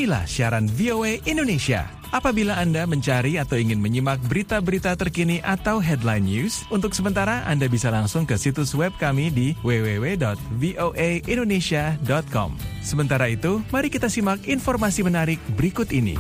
Inilah siaran VOA Indonesia. Apabila Anda mencari atau ingin menyimak berita-berita terkini atau headline news, untuk sementara Anda bisa langsung ke situs web kami di www.voaindonesia.com. Sementara itu, mari kita simak informasi menarik berikut ini.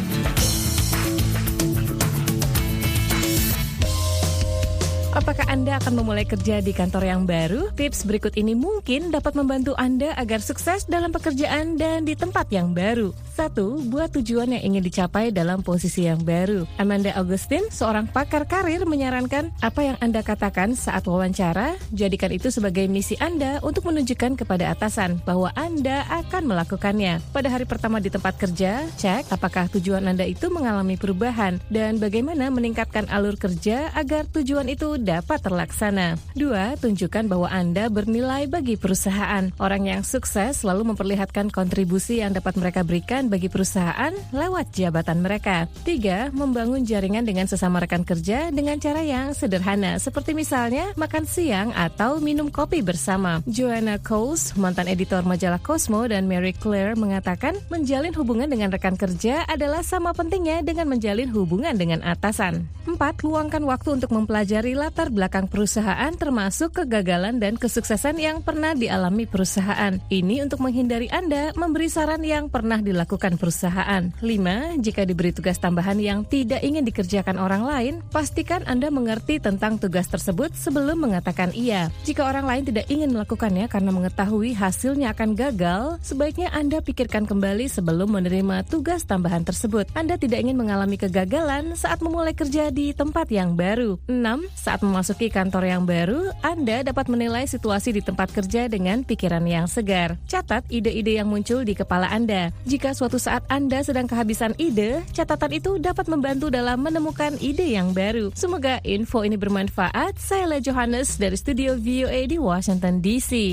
Apakah Anda akan memulai kerja di kantor yang baru? Tips berikut ini mungkin dapat membantu Anda agar sukses dalam pekerjaan dan di tempat yang baru. 1. Buat tujuan yang ingin dicapai dalam posisi yang baru. Amanda Augustine, seorang pakar karir, menyarankan apa yang Anda katakan saat wawancara, jadikan itu sebagai misi Anda untuk menunjukkan kepada atasan bahwa Anda akan melakukannya. Pada hari pertama di tempat kerja, cek apakah tujuan Anda itu mengalami perubahan dan bagaimana meningkatkan alur kerja agar tujuan itu dapat terlaksana. 2. Tunjukkan bahwa Anda bernilai bagi perusahaan. Orang yang sukses selalu memperlihatkan kontribusi yang dapat mereka berikan bagi perusahaan lewat jabatan mereka. 3. Membangun jaringan dengan sesama rekan kerja dengan cara yang sederhana, seperti misalnya makan siang atau minum kopi bersama. Joanna Coles, mantan editor majalah Cosmo, dan Mary Claire mengatakan menjalin hubungan dengan rekan kerja adalah sama pentingnya dengan menjalin hubungan dengan atasan. 4. Luangkan waktu untuk mempelajari latar belakang perusahaan termasuk kegagalan dan kesuksesan yang pernah dialami perusahaan. Ini untuk menghindari Anda memberi saran yang pernah dilakukan perusahaan. 5. Jika diberi tugas tambahan yang tidak ingin dikerjakan orang lain, pastikan Anda mengerti tentang tugas tersebut sebelum mengatakan iya. Jika orang lain tidak ingin melakukannya karena mengetahui hasilnya akan gagal, sebaiknya Anda pikirkan kembali sebelum menerima tugas tambahan tersebut. Anda tidak ingin mengalami kegagalan saat memulai kerja di tempat yang baru. 6. Saat memasuki kantor yang baru, Anda dapat menilai situasi di tempat kerja dengan pikiran yang segar. Catat ide-ide yang muncul di kepala Anda. Jika suatu saat Anda sedang kehabisan ide, catatan itu dapat membantu dalam menemukan ide yang baru. Semoga info ini bermanfaat. Saya Le Johannes dari studio VOA di Washington DC.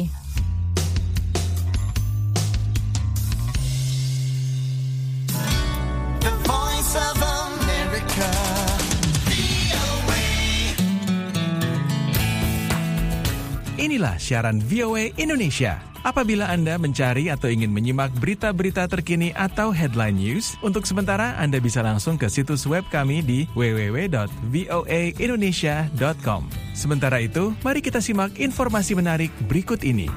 The Voice of America. Inilah siaran VOA Indonesia. Apabila Anda mencari atau ingin menyimak berita-berita terkini atau headline news, untuk sementara Anda bisa langsung ke situs web kami di www.voaindonesia.com. Sementara itu, mari kita simak informasi menarik berikut ini.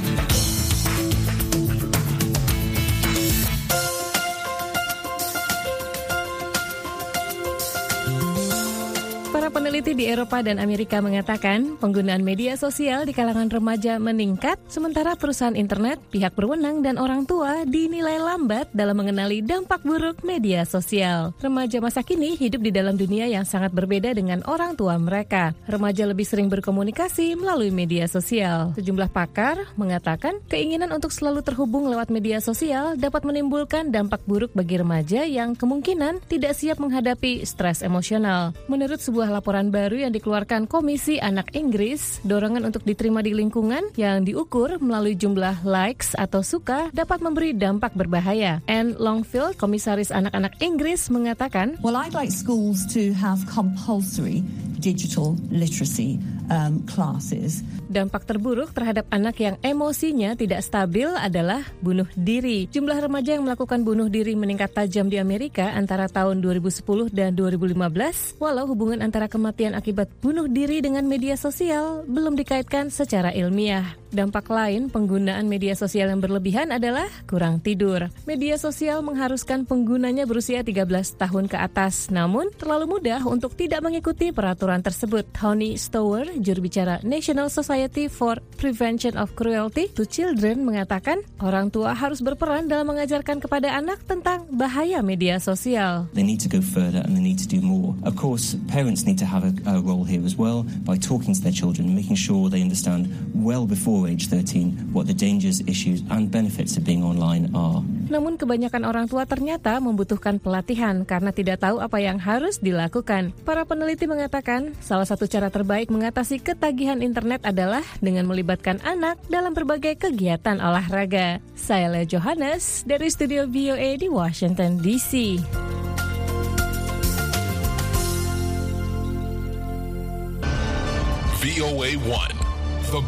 Peneliti di Eropa dan Amerika mengatakan penggunaan media sosial di kalangan remaja meningkat, sementara perusahaan internet, pihak berwenang, dan orang tua dinilai lambat dalam mengenali dampak buruk media sosial. Remaja masa kini hidup di dalam dunia yang sangat berbeda dengan orang tua mereka. Remaja lebih sering berkomunikasi melalui media sosial. Sejumlah pakar mengatakan keinginan untuk selalu terhubung lewat media sosial dapat menimbulkan dampak buruk bagi remaja yang kemungkinan tidak siap menghadapi stres emosional. Menurut sebuah laporan baru yang dikeluarkan Komisi Anak Inggris, dorongan untuk diterima di lingkungan yang diukur melalui jumlah likes atau suka dapat memberi dampak berbahaya. Anne Longfield, Komisaris Anak-anak Inggris, mengatakan, Well, I'd like schools to have compulsory digital literacy classes. Dampak terburuk terhadap anak yang emosinya tidak stabil adalah bunuh diri. Jumlah remaja yang melakukan bunuh diri meningkat tajam di Amerika antara tahun 2010 dan 2015, walau hubungan antara kematian akibat bunuh diri dengan media sosial belum dikaitkan secara ilmiah. Dampak lain penggunaan media sosial yang berlebihan adalah kurang tidur. Media sosial mengharuskan penggunanya berusia 13 tahun ke atas, namun terlalu mudah untuk tidak mengikuti peraturan tersebut. Tony Stower, juru bicara National Society for Prevention of Cruelty to Children, mengatakan orang tua harus berperan dalam mengajarkan kepada anak tentang bahaya media sosial. They need to go further and they need to do more. Of course, parents need to have a role here as well by talking to their children, making sure they understand well before age 13 what the dangers, issues and benefits of being online are. Namun kebanyakan orang tua ternyata membutuhkan pelatihan karena tidak tahu apa yang harus dilakukan. Para peneliti mengatakan salah satu cara terbaik mengatasi ketagihan internet adalah dengan melibatkan anak dalam berbagai kegiatan olahraga. Saya Le Johannes dari studio VOA di Washington DC. VOA 1